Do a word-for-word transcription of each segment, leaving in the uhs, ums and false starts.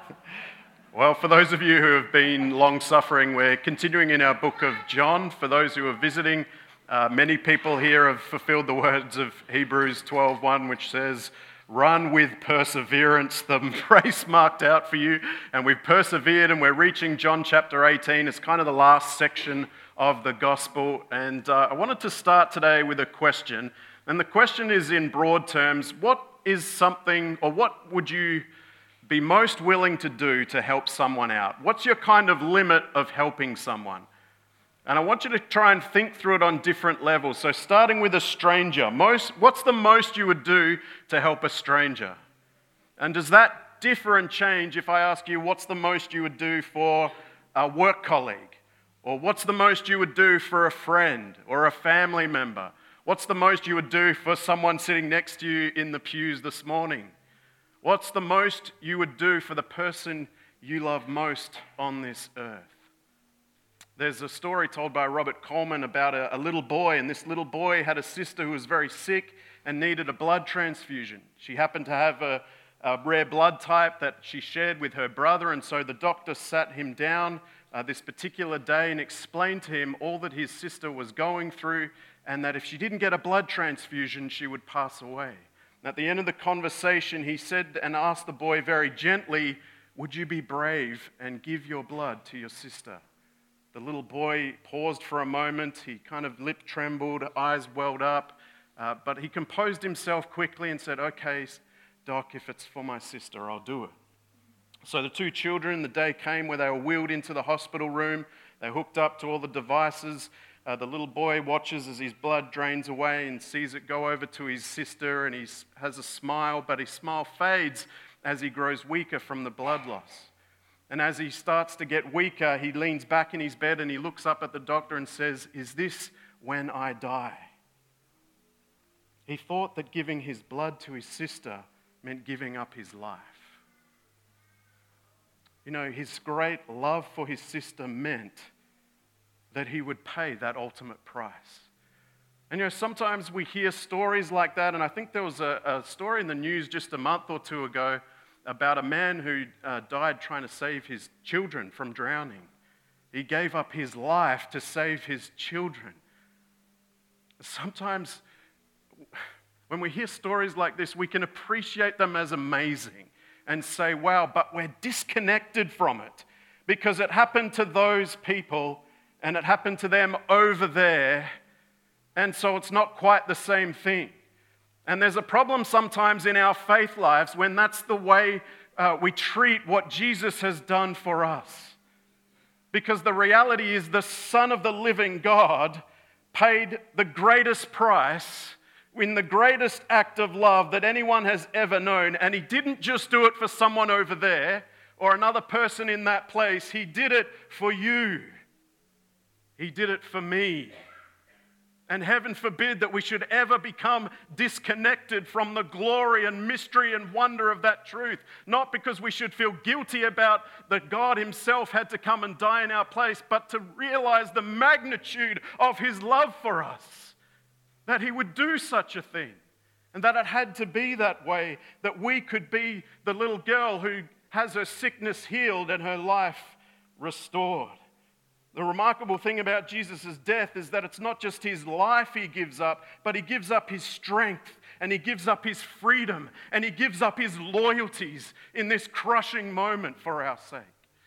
Well, for those of you who have been long-suffering, we're continuing in our book of John. For those who are visiting, uh, many people here have fulfilled the words of Hebrews twelve one, which says, "Run with perseverance the race marked out for you." And we've persevered, and we're reaching John chapter eighteen. It's kind of the last section of the gospel. And uh, I wanted to start today with a question. And the question is, in broad terms, what is something, or what would you be most willing to do to help someone out? What's your kind of limit of helping someone? And I want you to try and think through it on different levels. So starting with a stranger, most, what's the most you would do to help a stranger? And does that differ and change if I ask you what's the most you would do for a work colleague? Or what's the most you would do for a friend or a family member? What's the most you would do for someone sitting next to you in the pews this morning? What's the most you would do for the person you love most on this earth? There's a story told by Robert Coleman about a, a little boy, and this little boy had a sister who was very sick and needed a blood transfusion. She happened to have a, a rare blood type that she shared with her brother, and so the doctor sat him down uh, this particular day and explained to him all that his sister was going through, and that if she didn't get a blood transfusion, she would pass away. At the end of the conversation, he said and asked the boy very gently, "Would you be brave and give your blood to your sister?" The little boy paused for a moment. He kind of lip trembled, eyes welled up, uh, but he composed himself quickly and said, "Okay, Doc, if it's for my sister, I'll do it." So the two children, the day came where they were wheeled into the hospital room. They hooked up to all the devices. Uh, the little boy watches as his blood drains away and sees it go over to his sister, and he has a smile, but his smile fades as he grows weaker from the blood loss. And as he starts to get weaker, he leans back in his bed and he looks up at the doctor and says, "Is this when I die?" He thought that giving his blood to his sister meant giving up his life. You know, his great love for his sister meant that he would pay that ultimate price. And you know, sometimes we hear stories like that, and I think there was a, a story in the news just a month or two ago about a man who uh, died trying to save his children from drowning. He gave up his life to save his children. Sometimes when we hear stories like this, we can appreciate them as amazing and say, wow, but we're disconnected from it because it happened to those people and it happened to them over there, and so it's not quite the same thing. And there's a problem sometimes in our faith lives when that's the way uh, we treat what Jesus has done for us. Because the reality is the Son of the living God paid the greatest price in the greatest act of love that anyone has ever known, and he didn't just do it for someone over there or another person in that place. He did it for you. He did it for me. And heaven forbid that we should ever become disconnected from the glory and mystery and wonder of that truth. Not because we should feel guilty about that God himself had to come and die in our place, but to realize the magnitude of his love for us. That he would do such a thing. And that it had to be that way, that we could be the little girl who has her sickness healed and her life restored. The remarkable thing about Jesus' death is that it's not just his life he gives up, but he gives up his strength, and he gives up his freedom, and he gives up his loyalties in this crushing moment for our sake.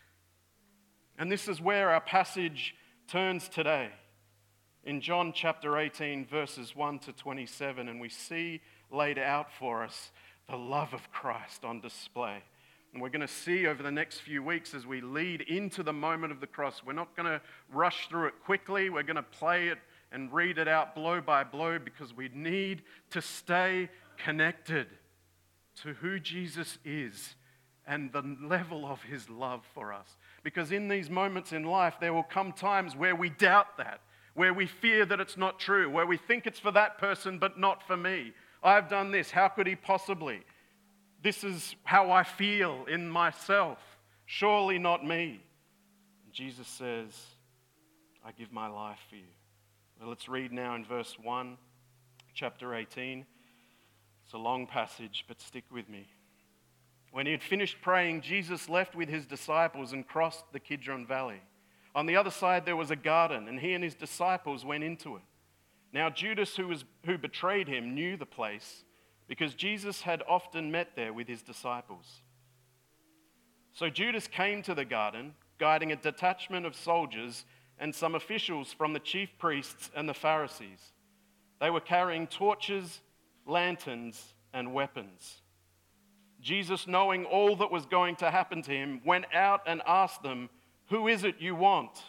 And this is where our passage turns today, in John chapter eighteen, verses one to twenty-seven, and we see laid out for us the love of Christ on display. And we're going to see over the next few weeks as we lead into the moment of the cross. We're not going to rush through it quickly. We're going to play it and read it out blow by blow because we need to stay connected to who Jesus is and the level of his love for us. Because in these moments in life, there will come times where we doubt that, where we fear that it's not true, where we think it's for that person but not for me. I've done this. How could he possibly? This is how I feel in myself. Surely not me. Jesus says, I give my life for you. Well, let's read now in verse one, chapter eighteen. It's a long passage, but stick with me. When he had finished praying, Jesus left with his disciples and crossed the Kidron Valley. On the other side there was a garden, and he and his disciples went into it. Now Judas, who, was, who betrayed him, knew the place, because Jesus had often met there with his disciples. So Judas came to the garden, guiding a detachment of soldiers and some officials from the chief priests and the Pharisees. They were carrying torches, lanterns, and weapons. Jesus, knowing all that was going to happen to him, went out and asked them, "Who is it you want?"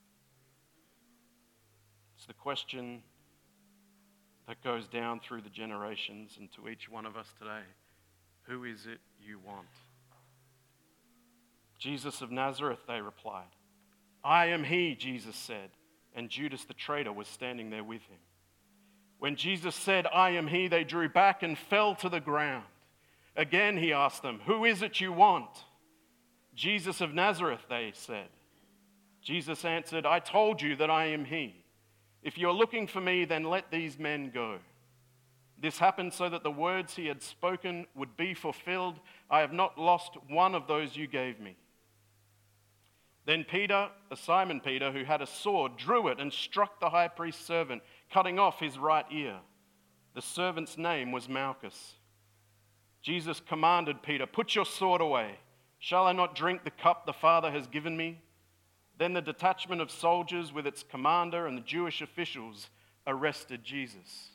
It's the question that goes down through the generations and to each one of us today. Who is it you want? Jesus of Nazareth, they replied. I am he, Jesus said, and Judas the traitor was standing there with him. When Jesus said, I am he, they drew back and fell to the ground. Again he asked them, "Who is it you want?" Jesus of Nazareth, they said. Jesus answered, I told you that I am he. If you're looking for me, then let these men go. This happened so that the words he had spoken would be fulfilled. I have not lost one of those you gave me. Then Peter, Simon Peter, who had a sword, drew it and struck the high priest's servant, cutting off his right ear. The servant's name was Malchus. Jesus commanded Peter, "Put your sword away. Shall I not drink the cup the Father has given me?" Then the detachment of soldiers with its commander and the Jewish officials arrested Jesus.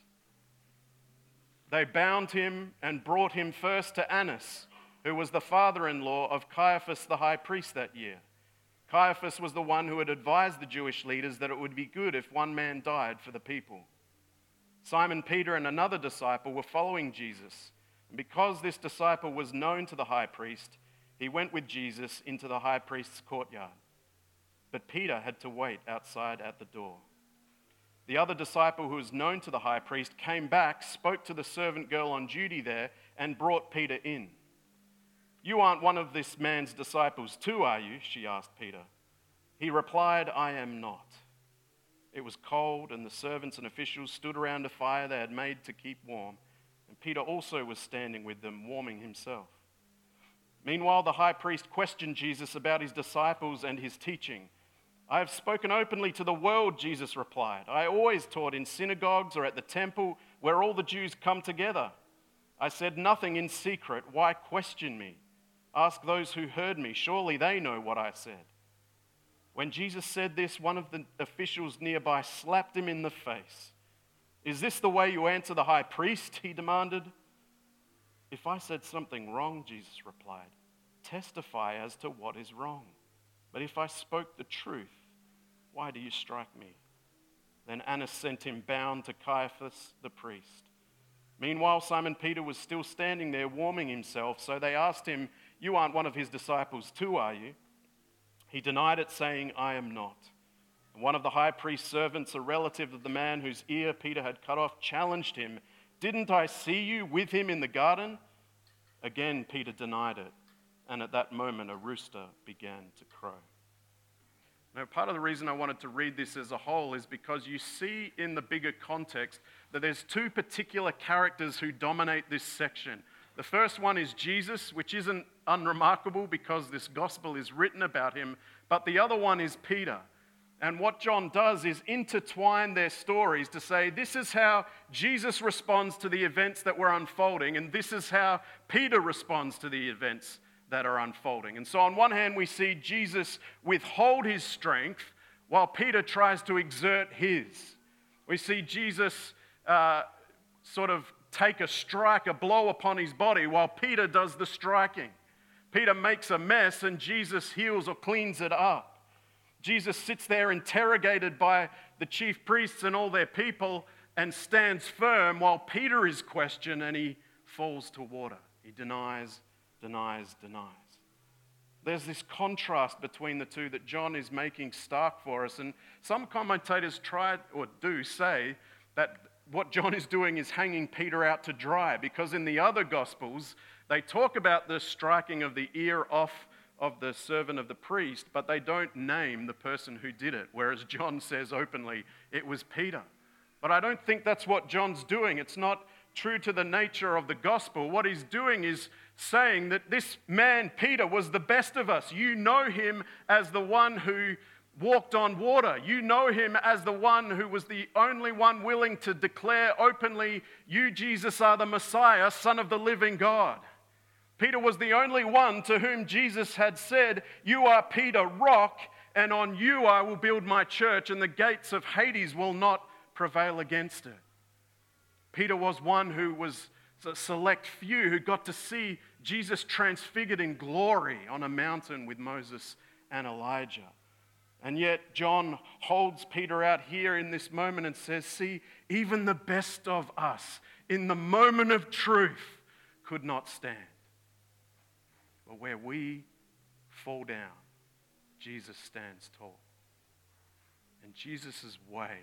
They bound him and brought him first to Annas, who was the father-in-law of Caiaphas the high priest that year. Caiaphas was the one who had advised the Jewish leaders that it would be good if one man died for the people. Simon Peter and another disciple were following Jesus, and because this disciple was known to the high priest, he went with Jesus into the high priest's courtyard. But Peter had to wait outside at the door. The other disciple who was known to the high priest came back, spoke to the servant girl on duty there, and brought Peter in. You aren't one of this man's disciples too, are you? She asked Peter. He replied, I am not. It was cold, and the servants and officials stood around a fire they had made to keep warm, and Peter also was standing with them, warming himself. Meanwhile, the high priest questioned Jesus about his disciples and his teaching. I have spoken openly to the world, Jesus replied. I always taught in synagogues or at the temple where all the Jews come together. I said nothing in secret. Why question me? Ask those who heard me. Surely they know what I said. When Jesus said this, one of the officials nearby slapped him in the face. Is this the way you answer the high priest? He demanded. If I said something wrong, Jesus replied, testify as to what is wrong. But if I spoke the truth, why do you strike me? Then Annas sent him bound to Caiaphas the priest. Meanwhile, Simon Peter was still standing there warming himself, so they asked him, you aren't one of his disciples too, are you? He denied it, saying, I am not. And one of the high priest's servants, a relative of the man whose ear Peter had cut off, challenged him, didn't I see you with him in the garden? Again, Peter denied it, and at that moment a rooster began to crow. Now, part of the reason I wanted to read this as a whole is because you see in the bigger context that there's two particular characters who dominate this section. The first one is Jesus, which isn't unremarkable because this gospel is written about him, but the other one is Peter. And what John does is intertwine their stories to say this is how Jesus responds to the events that were unfolding, and this is how Peter responds to the events that are unfolding. And so on one hand, we see Jesus withhold his strength while Peter tries to exert his. We see Jesus uh, sort of take a strike, a blow upon his body while Peter does the striking. Peter makes a mess and Jesus heals or cleans it up. Jesus sits there interrogated by the chief priests and all their people and stands firm while Peter is questioned and he falls to water. He denies, denies, denies. There's this contrast between the two that John is making stark for us. And some commentators try or do say that what John is doing is hanging Peter out to dry, because in the other Gospels, they talk about the striking of the ear off of the servant of the priest, but they don't name the person who did it, whereas John says openly it was Peter. But I don't think that's what John's doing. It's not true to the nature of the gospel, what he's doing is saying that this man, Peter, was the best of us. You know him as the one who walked on water. You know him as the one who was the only one willing to declare openly, you, Jesus, are the Messiah, Son of the living God. Peter was the only one to whom Jesus had said, you are Peter, rock, and on you I will build my church, and the gates of Hades will not prevail against it. Peter was one who was a select few who got to see Jesus transfigured in glory on a mountain with Moses and Elijah. And yet John holds Peter out here in this moment and says, see, even the best of us in the moment of truth could not stand. But where we fall down, Jesus stands tall. And Jesus' way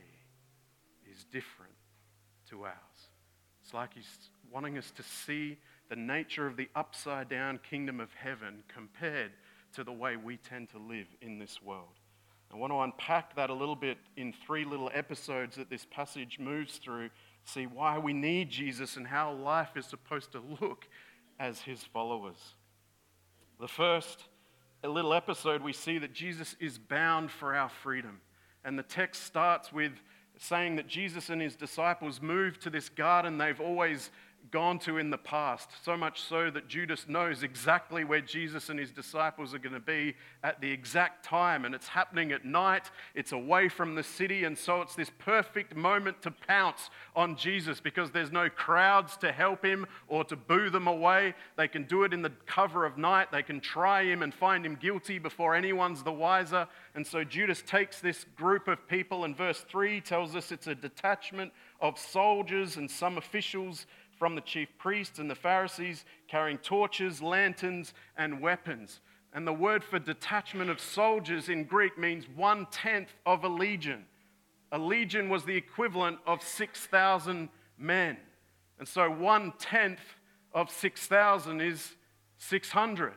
is different to ours. It's like he's wanting us to see the nature of the upside down kingdom of heaven compared to the way we tend to live in this world. I want to unpack that a little bit in three little episodes that this passage moves through, see why we need Jesus and how life is supposed to look as his followers. The first a little episode, we see that Jesus is bound for our freedom. And the text starts with saying that Jesus and his disciples moved to this garden they've always gone to in the past, so much so that Judas knows exactly where Jesus and his disciples are going to be at the exact time, and it's happening at night, it's away from the city, and so it's this perfect moment to pounce on Jesus because there's no crowds to help him or to boo them away. They can do it in the cover of night, they can try him and find him guilty before anyone's the wiser, and so Judas takes this group of people, and verse three tells us it's a detachment of soldiers and some officials from the chief priests and the Pharisees, carrying torches, lanterns, and weapons. And the word for detachment of soldiers in Greek means one-tenth of a legion. A legion was the equivalent of six thousand men. And so one-tenth of six thousand is six hundred.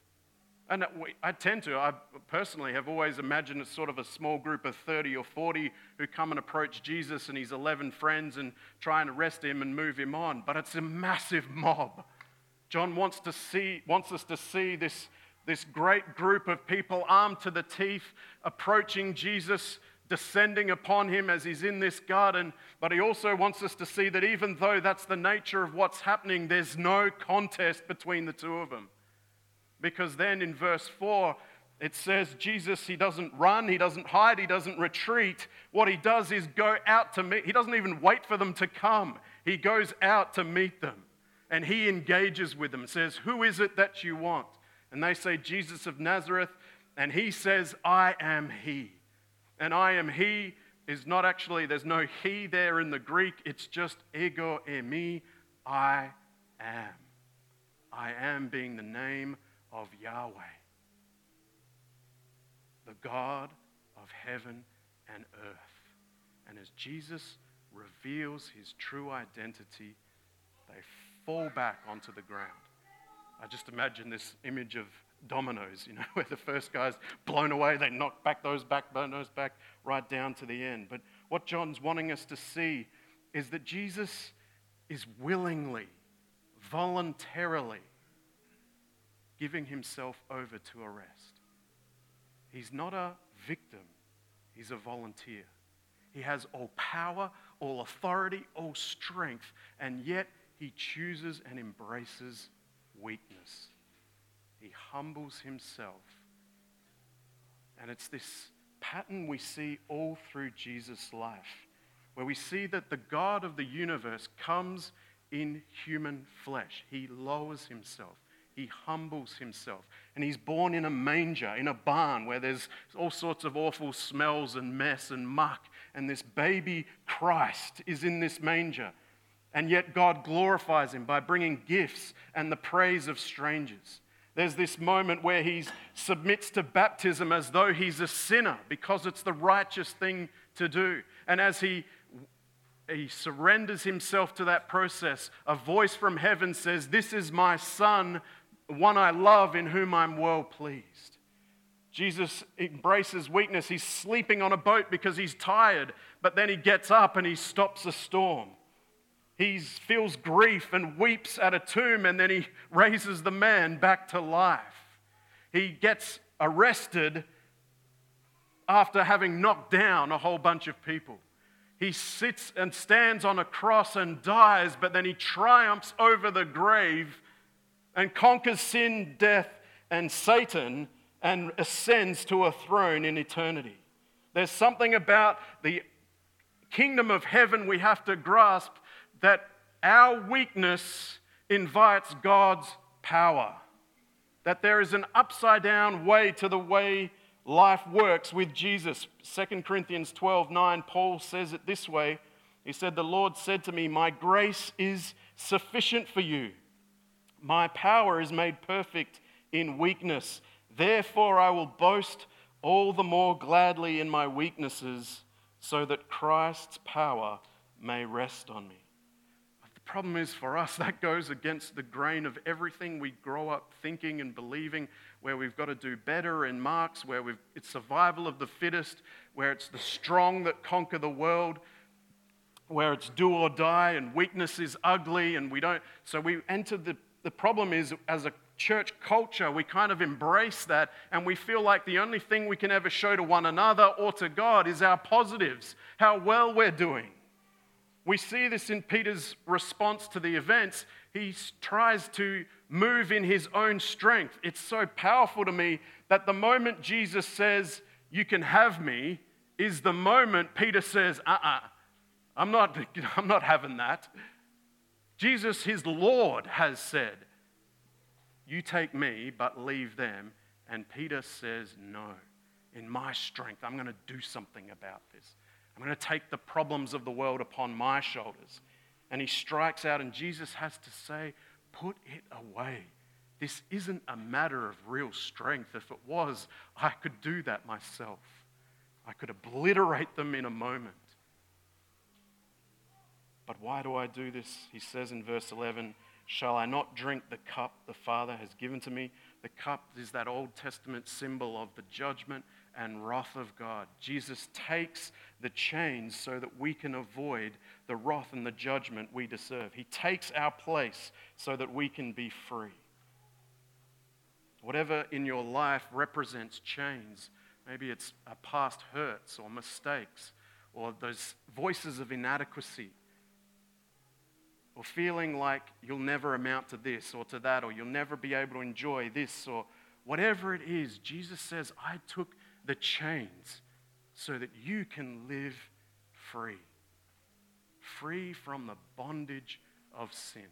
And I tend to, I personally have always imagined it's sort of a small group of thirty or forty who come and approach Jesus and his eleven friends and try and arrest him and move him on. But it's a massive mob. John wants to see, wants us to see this, this great group of people armed to the teeth approaching Jesus, descending upon him as he's in this garden. But he also wants us to see that even though that's the nature of what's happening, there's no contest between the two of them. Because then in verse four, it says Jesus, he doesn't run, he doesn't hide, he doesn't retreat. What he does is go out to meet. He doesn't even wait for them to come. He goes out to meet them. And he engages with them, says, who is it that you want? And they say, Jesus of Nazareth. And he says, I am he. And I am he is not actually, there's no he there in the Greek. It's just ego eimi, I am. I am being the name of Yahweh, the God of heaven and earth. And as Jesus reveals his true identity, they fall back onto the ground. I just imagine this image of dominoes, you know, where the first guy's blown away, they knock back those back dominoes back right down to the end. But what John's wanting us to see is that Jesus is willingly, voluntarily giving himself over to arrest. He's not a victim, he's a volunteer. He has all power, all authority, all strength, and yet he chooses and embraces weakness. He humbles himself. And it's this pattern we see all through Jesus' life, where we see that the God of the universe comes in human flesh. He lowers himself. He humbles himself. And he's born in a manger, in a barn where there's all sorts of awful smells and mess and muck. And this baby Christ is in this manger. And yet God glorifies him by bringing gifts and the praise of strangers. There's this moment where he submits to baptism as though he's a sinner because it's the righteous thing to do. And as he, he surrenders himself to that process, a voice from heaven says, "This is my son, one I love, in whom I'm well pleased." Jesus embraces weakness. He's sleeping on a boat because he's tired, but then he gets up and he stops a storm. He feels grief and weeps at a tomb, and then he raises the man back to life. He gets arrested after having knocked down a whole bunch of people. He sits and stands on a cross and dies, but then he triumphs over the grave and conquers sin, death, and Satan and ascends to a throne in eternity. There's something about the kingdom of heaven we have to grasp, that our weakness invites God's power. That there is an upside down way to the way life works with Jesus. Second Corinthians twelve nine, Paul says it this way. He said, "The Lord said to me, my grace is sufficient for you. My power is made perfect in weakness. Therefore I will boast all the more gladly in my weaknesses, so that Christ's power may rest on me." But the problem is, for us, that goes against the grain of everything we grow up thinking and believing, where we've got to do better in Marx, where we've, it's survival of the fittest, where it's the strong that conquer the world, where it's do or die, and weakness is ugly, and we don't. So we enter the, the problem is, as a church culture, we kind of embrace that, and we feel like the only thing we can ever show to one another or to God is our positives, how well we're doing. We see this in Peter's response to the events. He tries to move in his own strength. It's so powerful to me that the moment Jesus says, "You can have me," is the moment Peter says, uh-uh, I'm not, I'm not having that. Jesus, his Lord, has said, "You take me, but leave them." And Peter says, "No, in my strength, I'm going to do something about this. I'm going to take the problems of the world upon my shoulders." And he strikes out, and Jesus has to say, "Put it away. This isn't a matter of real strength. If it was, I could do that myself. I could obliterate them in a moment. But why do I do this?" He says in verse eleven, "Shall I not drink the cup the Father has given to me?" The cup is that Old Testament symbol of the judgment and wrath of God. Jesus takes the chains so that we can avoid the wrath and the judgment we deserve. He takes our place so that we can be free. Whatever in your life represents chains, maybe it's a past hurts or mistakes or those voices of inadequacy, or feeling like you'll never amount to this or to that, or you'll never be able to enjoy this, or whatever it is, Jesus says, "I took the chains so that you can live free." Free from the bondage of sin.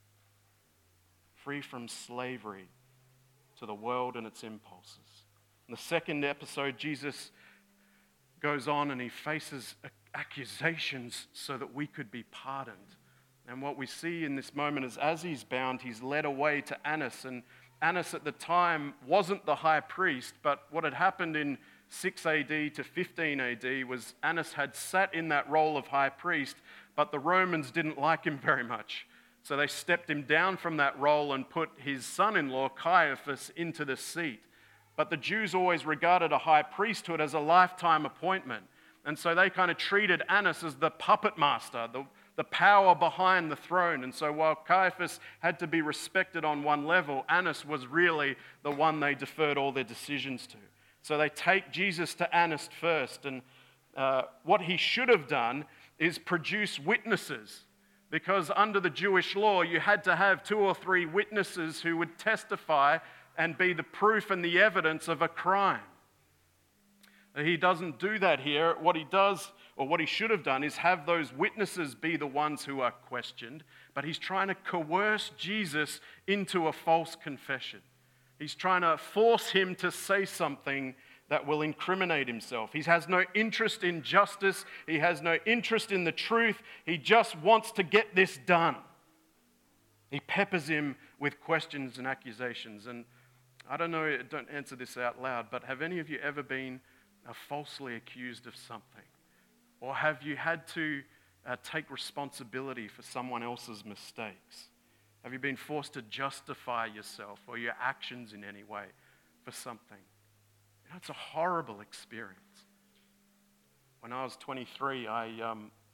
Free from slavery to the world and its impulses. In the second episode, Jesus goes on and he faces accusations so that we could be pardoned. And what we see in this moment is, as he's bound, he's led away to Annas. And Annas at the time wasn't the high priest, but what had happened in six A D to fifteen A D was Annas had sat in that role of high priest, but the Romans didn't like him very much. So they stepped him down from that role and put his son-in-law, Caiaphas, into the seat. But the Jews always regarded a high priesthood as a lifetime appointment. And so they kind of treated Annas as the puppet master, the the power behind the throne. And so while Caiaphas had to be respected on one level, Annas was really the one they deferred all their decisions to. So they take Jesus to Annas first, and uh, what he should have done is produce witnesses, because under the Jewish law, you had to have two or three witnesses who would testify and be the proof and the evidence of a crime. He doesn't do that here. What he does, or what he should have done, is have those witnesses be the ones who are questioned, but he's trying to coerce Jesus into a false confession. He's trying to force him to say something that will incriminate himself. He has no interest in justice. He has no interest in the truth. He just wants to get this done. He peppers him with questions and accusations. And I don't know, don't answer this out loud, but have any of you ever been uh, falsely accused of something? Or have you had to uh, take responsibility for someone else's mistakes? Have you been forced to justify yourself or your actions in any way for something? You know, it's a horrible experience. When I was twenty-three, I um,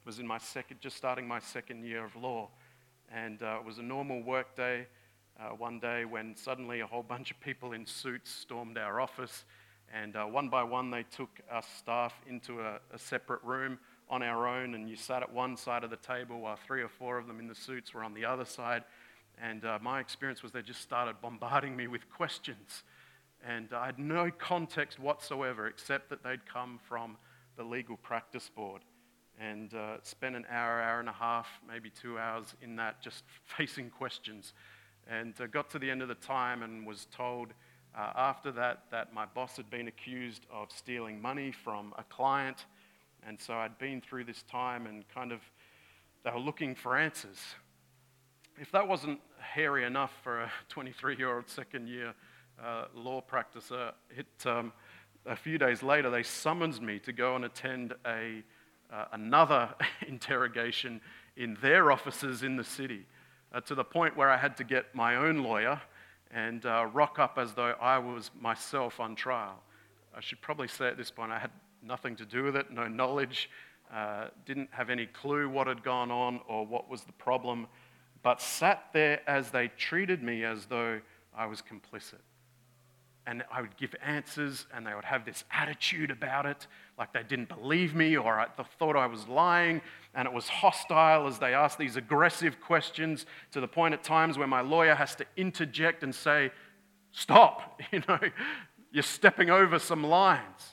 was in my second, just starting my second year of law. And uh, it was a normal work day uh, one day when suddenly a whole bunch of people in suits stormed our office. And uh, one by one, they took us staff into a, a separate room on our own. And you sat at one side of the table while three or four of them in the suits were on the other side. And uh, my experience was they just started bombarding me with questions. And I had no context whatsoever except that they'd come from the Legal Practice Board. And uh, spent an hour, hour and a half, maybe two hours in that just facing questions. And uh, got to the end of the time and was told uh, after that that my boss had been accused of stealing money from a client. And so I'd been through this time and kind of, they were looking for answers. If that wasn't hairy enough for a twenty-three-year-old second-year uh, law practicer, it, um, a few days later they summoned me to go and attend a uh, another interrogation in their offices in the city, uh, to the point where I had to get my own lawyer and uh, rock up as though I was myself on trial. I should probably say at this point I had nothing to do with it, no knowledge, uh, didn't have any clue what had gone on or what was the problem, but sat there as they treated me as though I was complicit. And I would give answers, and they would have this attitude about it, like they didn't believe me or I thought I was lying, and it was hostile as they asked these aggressive questions to the point at times where my lawyer has to interject and say, "Stop, you know, you're stepping over some lines."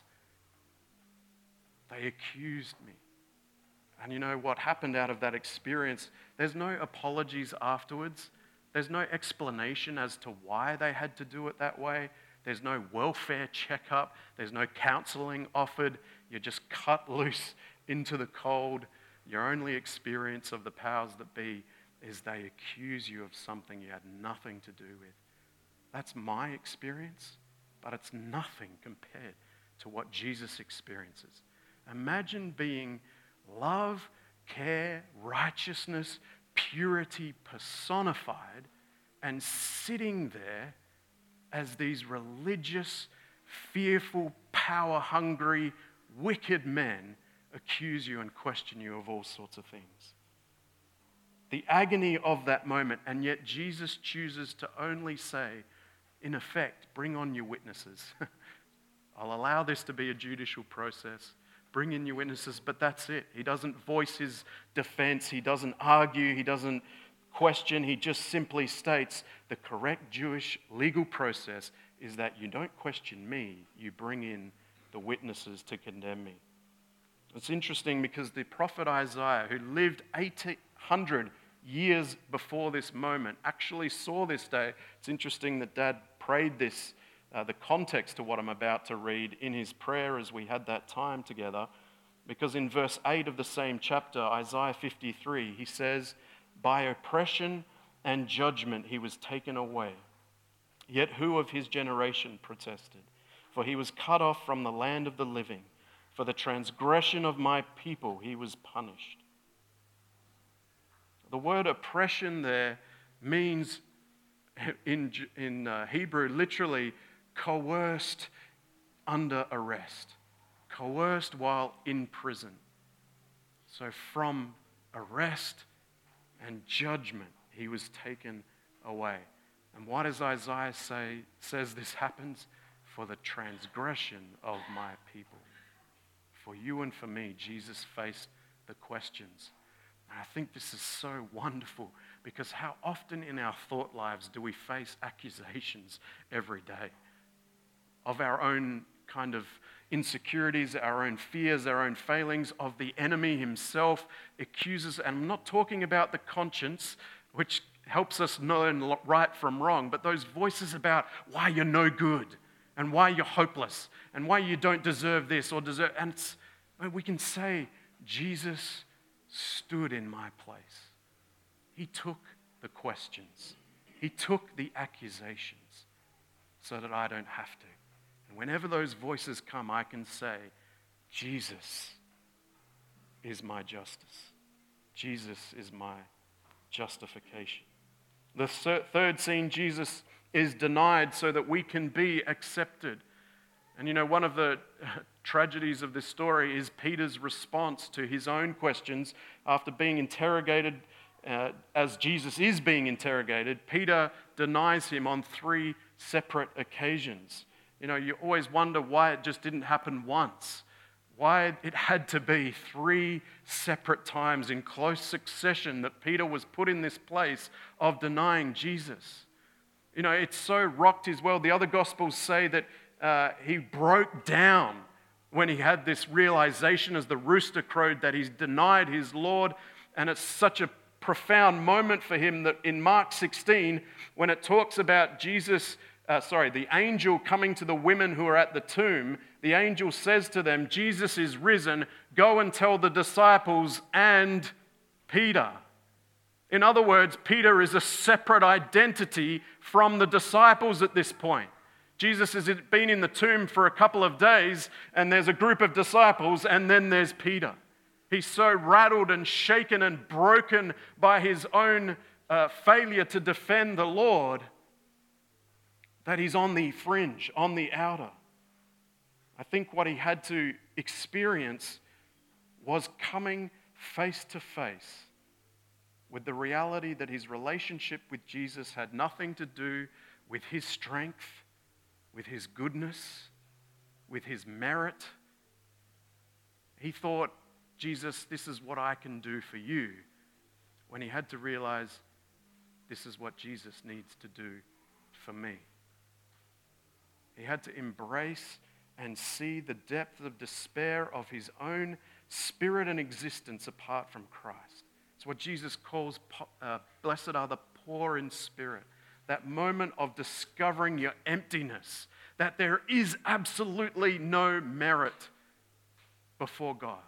They accused me. And you know what happened out of that experience? There's no apologies afterwards. There's no explanation as to why they had to do it that way. There's no welfare checkup. There's no counseling offered. You're just cut loose into the cold. Your only experience of the powers that be is they accuse you of something you had nothing to do with. That's my experience, but it's nothing compared to what Jesus experiences. Imagine being love, care, righteousness, purity personified and sitting there as these religious, fearful, power-hungry, wicked men accuse you and question you of all sorts of things. The agony of that moment, and yet Jesus chooses to only say, in effect, bring on your witnesses. I'll allow this to be a judicial process. Bring in your witnesses, but that's it. He doesn't voice his defense. He doesn't argue. He doesn't question. He just simply states the correct Jewish legal process is that you don't question me. You bring in the witnesses to condemn me. It's interesting because the prophet Isaiah, who lived eight hundred years before this moment, actually saw this day. It's interesting that Dad prayed this Uh, the context to what I'm about to read in his prayer as we had that time together, because in verse eight of the same chapter, Isaiah fifty-three, he says, "By oppression and judgment he was taken away. Yet who of his generation protested? For he was cut off from the land of the living. For the transgression of my people he was punished." The word oppression there means in, in uh, Hebrew literally coerced under arrest, coerced while in prison. So from arrest and judgment, he was taken away. And what does Isaiah say, says this happens? For the transgression of my people. For you and for me, Jesus faced the questions. And I think this is so wonderful because how often in our thought lives do we face accusations every day? Of our own kind of insecurities, our own fears, our own failings, of the enemy himself accuses. And I'm not talking about the conscience, which helps us know right from wrong, but those voices about why you're no good and why you're hopeless and why you don't deserve this or deserve. And it's, we can say, Jesus stood in my place. He took the questions. He took the accusations so that I don't have to. And whenever those voices come, I can say, Jesus is my justice. Jesus is my justification. The third scene, Jesus is denied so that we can be accepted. And you know, one of the tragedies of this story is Peter's response to his own questions after being interrogated. Uh, as Jesus is being interrogated, Peter denies him on three separate occasions. You know, you always wonder why it just didn't happen once, why it had to be three separate times in close succession that Peter was put in this place of denying Jesus. You know, it so rocked his world. The other Gospels say that uh, he broke down when he had this realization as the rooster crowed that he's denied his Lord, and it's such a profound moment for him that in Mark sixteen, when it talks about Jesus, uh, sorry, the angel coming to the women who are at the tomb, the angel says to them, Jesus is risen, go and tell the disciples and Peter. In other words, Peter is a separate identity from the disciples at this point. Jesus has been in the tomb for a couple of days, and there's a group of disciples, and then there's Peter. He's so rattled and shaken and broken by his own uh, failure to defend the Lord that he's on the fringe, on the outer. I think what he had to experience was coming face to face with the reality that his relationship with Jesus had nothing to do with his strength, with his goodness, with his merit. He thought, Jesus, this is what I can do for you, when he had to realize this is what Jesus needs to do for me. He had to embrace and see the depth of despair of his own spirit and existence apart from Christ. It's what Jesus calls, uh, blessed are the poor in spirit. That moment of discovering your emptiness, that there is absolutely no merit before God.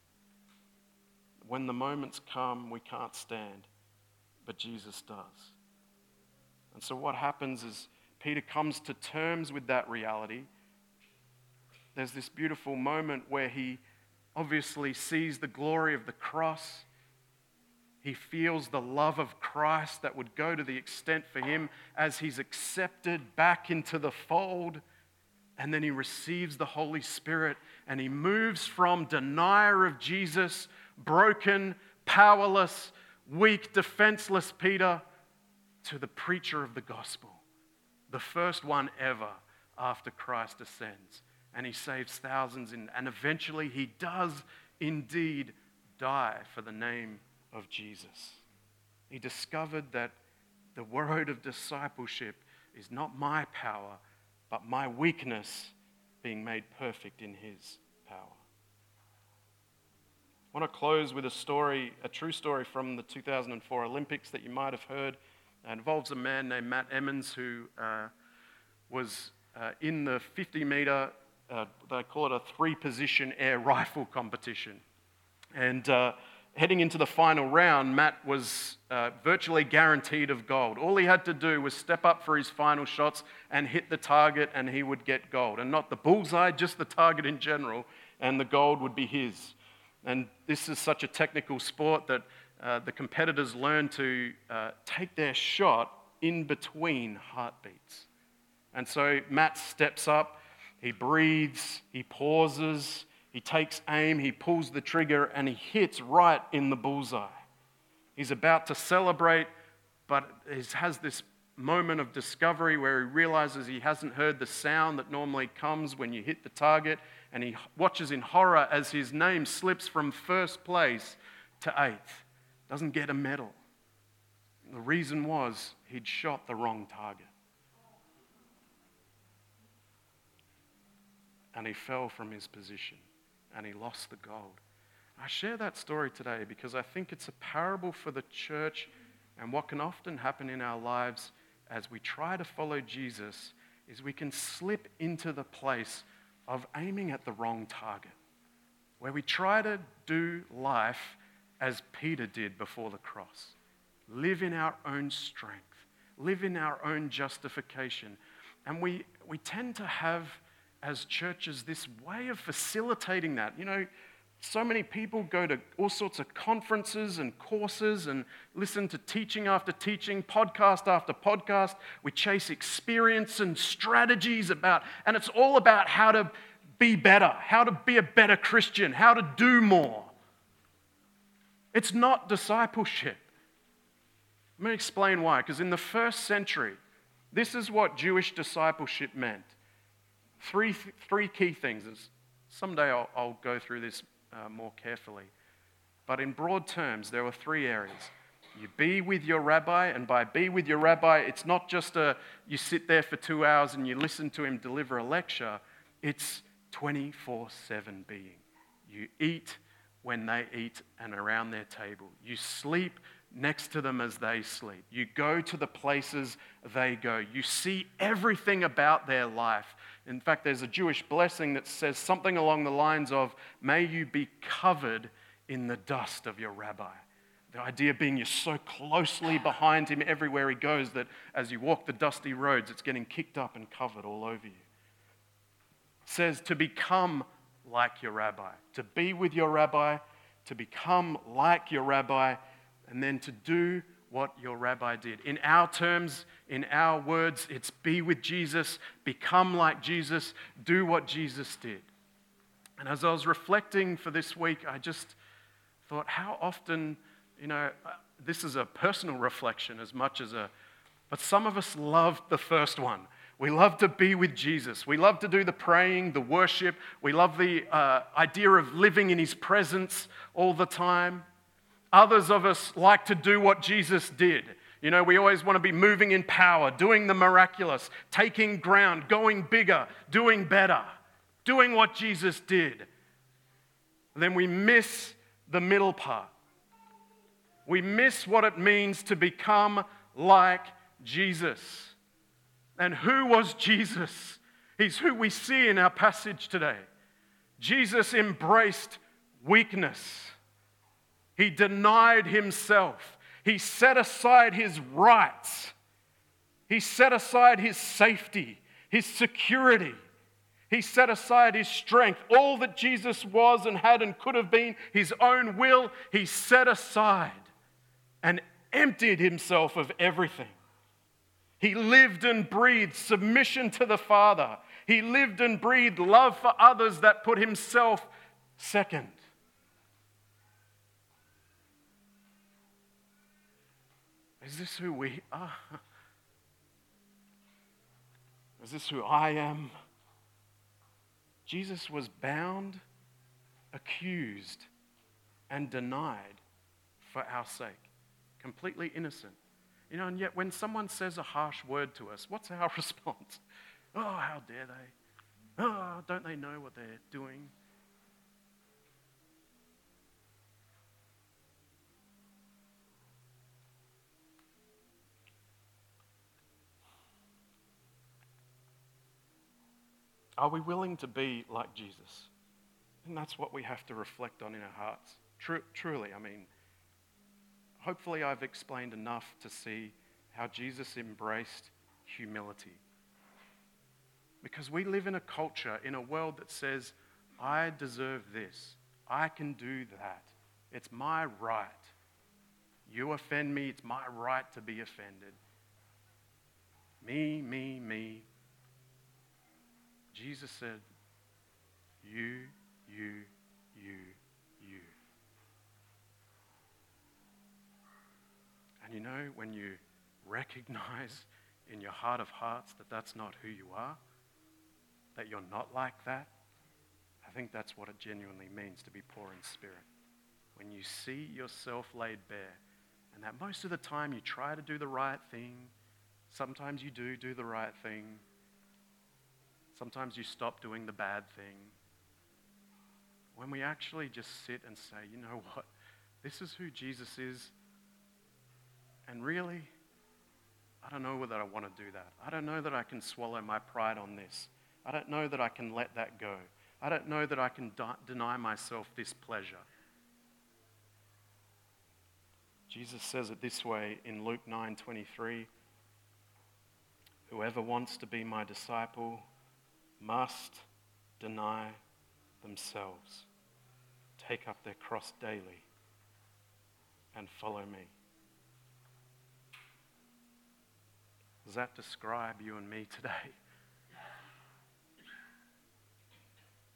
When the moments come, we can't stand, but Jesus does. And so what happens is Peter comes to terms with that reality. There's this beautiful moment where he obviously sees the glory of the cross. He feels the love of Christ that would go to the extent for him as he's accepted back into the fold. And then he receives the Holy Spirit and he moves from denier of Jesus, broken, powerless, weak, defenseless Peter, to the preacher of the gospel, the first one ever after Christ ascends. And he saves thousands, in, and eventually he does indeed die for the name of Jesus. He discovered that the road of discipleship is not my power, but my weakness being made perfect in his power. I want to close with a story, a true story from the two thousand four Olympics that you might have heard. It involves a man named Matt Emmons who uh, was uh, in the fifty meter, uh, they call it a three-position air rifle competition. And uh, heading into the final round, Matt was uh, virtually guaranteed of gold. All he had to do was step up for his final shots and hit the target, and he would get gold. And not the bullseye, just the target in general, and the gold would be his. And this is such a technical sport that uh, the competitors learn to uh, take their shot in between heartbeats. And so Matt steps up, he breathes, he pauses, he takes aim, he pulls the trigger, and he hits right in the bullseye. He's about to celebrate, but he has this moment of discovery where he realizes he hasn't heard the sound that normally comes when you hit the target, and he watches in horror as his name slips from first place to eighth. Doesn't get a medal. The reason was he'd shot the wrong target. And he fell from his position, and he lost the gold. I share that story today because I think it's a parable for the church, and what can often happen in our lives as we try to follow Jesus is we can slip into the place of aiming at the wrong target, where we try to do life as Peter did before the cross. Live in our own strength, live in our own justification. And we, we tend to have, as churches, this way of facilitating that. You know, so many people go to all sorts of conferences and courses and listen to teaching after teaching, podcast after podcast. We chase experience and strategies about, and it's all about how to be better, how to be a better Christian, how to do more. It's not discipleship. Let me explain why. Because in the first century, this is what Jewish discipleship meant. Three, three key things. Someday I'll, I'll go through this uh, more carefully. But in broad terms, there were three areas. You be with your rabbi, and by be with your rabbi, it's not just a you sit there for two hours and you listen to him deliver a lecture. It's twenty-four seven being. You eat when they eat and around their table. You sleep next to them as they sleep. You go to the places they go. You see everything about their life. In fact, there's a Jewish blessing that says something along the lines of, may you be covered in the dust of your rabbi. The idea being you're so closely behind him everywhere he goes that as you walk the dusty roads, it's getting kicked up and covered all over you. It says to become like your rabbi, to be with your rabbi, to become like your rabbi, and then to do what your rabbi did. In our terms, in our words, it's be with Jesus, become like Jesus, do what Jesus did. And as I was reflecting for this week, I just thought how often, you know, this is a personal reflection as much as a, but some of us loved the first one. We love to be with Jesus. We love to do the praying, the worship. We love the uh, idea of living in his presence all the time. Others of us like to do what Jesus did. You know, we always want to be moving in power, doing the miraculous, taking ground, going bigger, doing better, doing what Jesus did. Then we miss the middle part. We miss what it means to become like Jesus. And who was Jesus? He's who we see in our passage today. Jesus embraced weakness. He denied himself. He set aside his rights. He set aside his safety, his security. He set aside his strength. All that Jesus was and had and could have been, his own will, he set aside and emptied himself of everything. He lived and breathed submission to the Father. He lived and breathed love for others that put himself second. Is this who we are? Is this who I am? Jesus was bound, accused, and denied for our sake. Completely innocent. You know, and yet when someone says a harsh word to us, what's our response? Oh, how dare they? Oh, don't they know what they're doing? Are we willing to be like Jesus? And that's what we have to reflect on in our hearts. Tru- truly, I mean, hopefully I've explained enough to see how Jesus embraced humility. Because we live in a culture, in a world that says, I deserve this. I can do that. It's my right. You offend me, it's my right to be offended. Me, me, me. Jesus said, you, you, you, you. And you know, when you recognize in your heart of hearts that that's not who you are, that you're not like that, I think that's what it genuinely means to be poor in spirit. When you see yourself laid bare, and that most of the time you try to do the right thing, sometimes you do do the right thing, sometimes you stop doing the bad thing. When we actually just sit and say, you know what, this is who Jesus is, and really, I don't know whether I want to do that. I don't know that I can swallow my pride on this. I don't know that I can let that go. I don't know that I can de- deny myself this pleasure. Jesus says it this way in Luke nine twenty-three. Whoever wants to be my disciple must deny themselves, take up their cross daily, and follow me. Does that describe you and me today?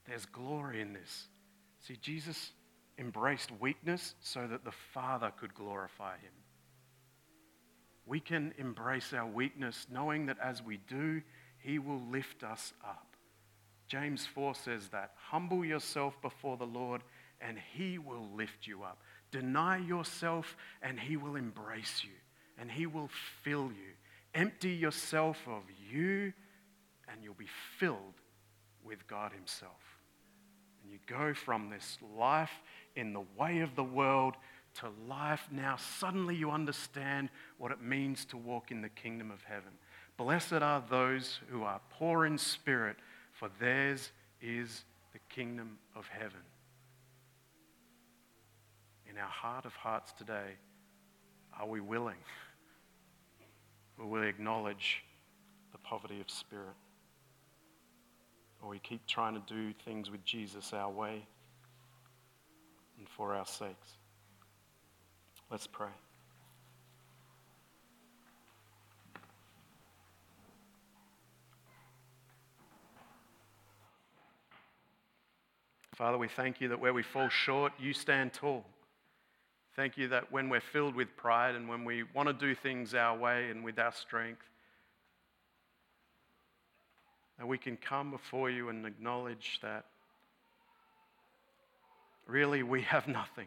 There's glory in this. See, Jesus embraced weakness so that the Father could glorify him. We can embrace our weakness knowing that as we do, he will lift us up. James four says that. Humble yourself before the Lord and he will lift you up. Deny yourself and he will embrace you and he will fill you. Empty yourself of you and you'll be filled with God himself. And you go from this life in the way of the world to life now. Suddenly you understand what it means to walk in the kingdom of heaven. Blessed are those who are poor in spirit, for theirs is the kingdom of heaven. In our heart of hearts today, are we willing? Will we acknowledge the poverty of spirit? Or we keep trying to do things with Jesus our way and for our sakes? Let's pray. Father, we thank you that where we fall short, you stand tall. Thank you that when we're filled with pride and when we want to do things our way and with our strength, that we can come before you and acknowledge that really we have nothing.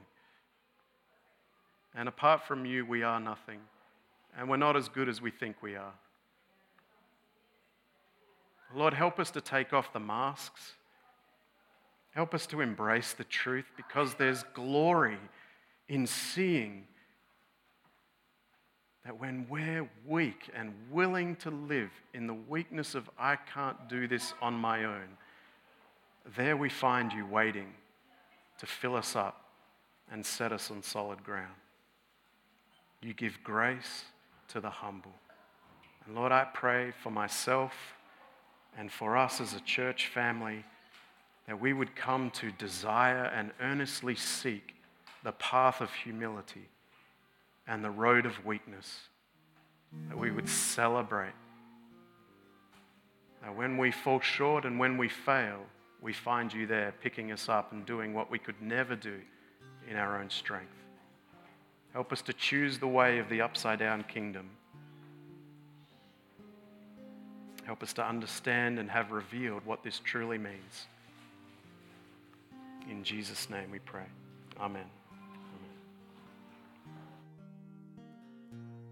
And apart from you, we are nothing. And we're not as good as we think we are. Lord, help us to take off the masks. Help us to embrace the truth, because there's glory in seeing that when we're weak and willing to live in the weakness of I can't do this on my own, there we find you waiting to fill us up and set us on solid ground. You give grace to the humble. And Lord, I pray for myself and for us as a church family that we would come to desire and earnestly seek the path of humility and the road of weakness, that we would celebrate that when we fall short and when we fail, we find you there picking us up and doing what we could never do in our own strength. Help us to choose the way of the upside-down kingdom. Help us to understand and have revealed what this truly means. In Jesus' name we pray. Amen.